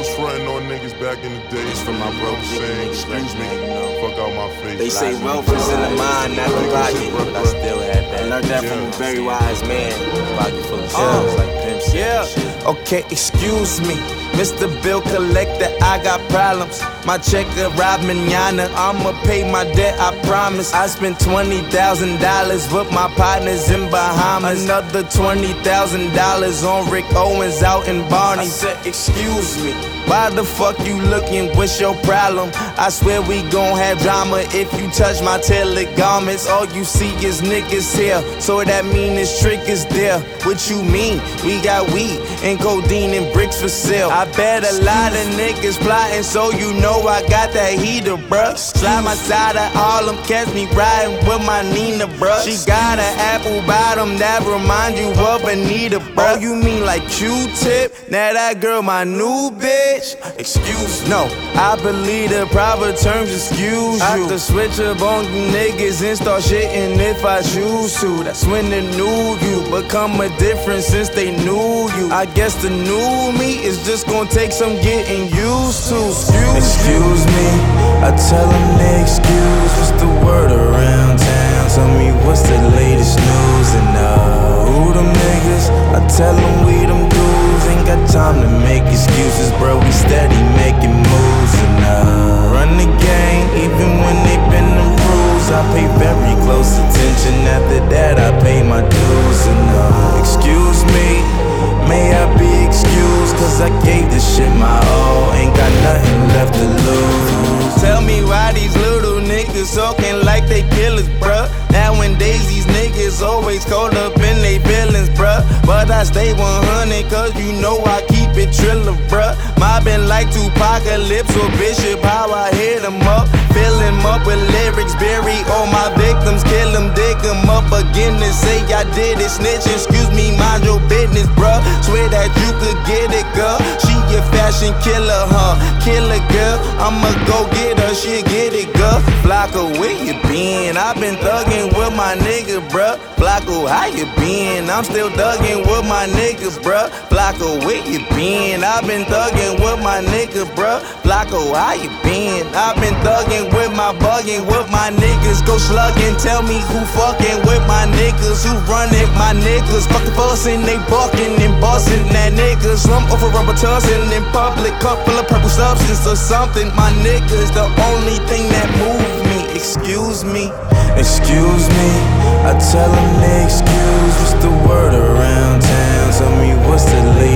was frontin' on niggas back in the day. It's for my broke saying, excuse me, fuck out my face. They say wealth is in the mind, not the pocket, but I still had that. I learned that from a very wise man. Pocket full of shells like pimps. Yeah. Okay, excuse me, Mr. Bill Collector, I got problems. My check arrived manana, I'ma pay my debt, I promise. I spent $20,000 with my partners in Bahamas. Another $20,000 on Rick Owens out in Barney. I said, excuse me, why the fuck you looking? What's your problem? I swear we gon' have drama if you touch my tailored garments. All you see is niggas here, so that mean this trick is there. What you mean? We got weed and codeine and bricks for sale. I bet a lot of niggas plotting, so you know I got that heater, bruh. Slide my side of Harlem, catch me riding with my Nina, bruh. She got an apple bottom that remind you of Anita, bruh. Oh, you mean like Q-Tip? Now that girl my new bitch? Excuse, no, I believe the proper terms excuse you. I could switch up on you niggas and start shitting if I choose to. That's when the new you become a difference since they knew you. I guess the new me is just gonna take some getting used to. Excuse me, I tell them they excuse. What's the word around town? Tell me what's the latest news. And who them niggas? I tell them we them dudes. Ain't got time to make excuses, bro. We steady making moves. And run the game, even when they bend the rules. I pay very close attention. After that, I pay my dues. And excuse me, may I be excused? Cause I gave this shit my all. Ain't got nothing left to lose. Tell me why these little niggas talking like they killers, bruh. Nowadays these niggas always caught up in they feelings, bruh. But I stay 100 cause you know I keep it triller, bruh. Mobbing like Tupacalypse or Bishop, how I hit 'em up. Fill 'em up with lyrics, bury all my victims, kill 'em, dig 'em up again and say I did it. Snitch, excuse me, mind your business, bruh. Swear that you could get it, girl. She a fashion killer, huh? Killer girl, I'ma go get her, she'll get it, girl. Flocko, where you been? I been thuggin' with my nigga, bruh. Flocko, how you been? I'm still thuggin' with my niggas, bruh. Flocko, where you been? I been thuggin' with my nigga, bruh. Flocko, how you been? I been thuggin' with my buggin' with my niggas. Go sluggin', tell me who fuckin' with my niggas, who runnin' my niggas. Fuckin' fussin', they buckin' and bussin' that niggas. Slump over rubber tussin' in public, cup full of purple substance or something. My niggas, the only thing that move me. Excuse me, excuse me. I tell them they excuse. What's the word around town? Tell me what's the latest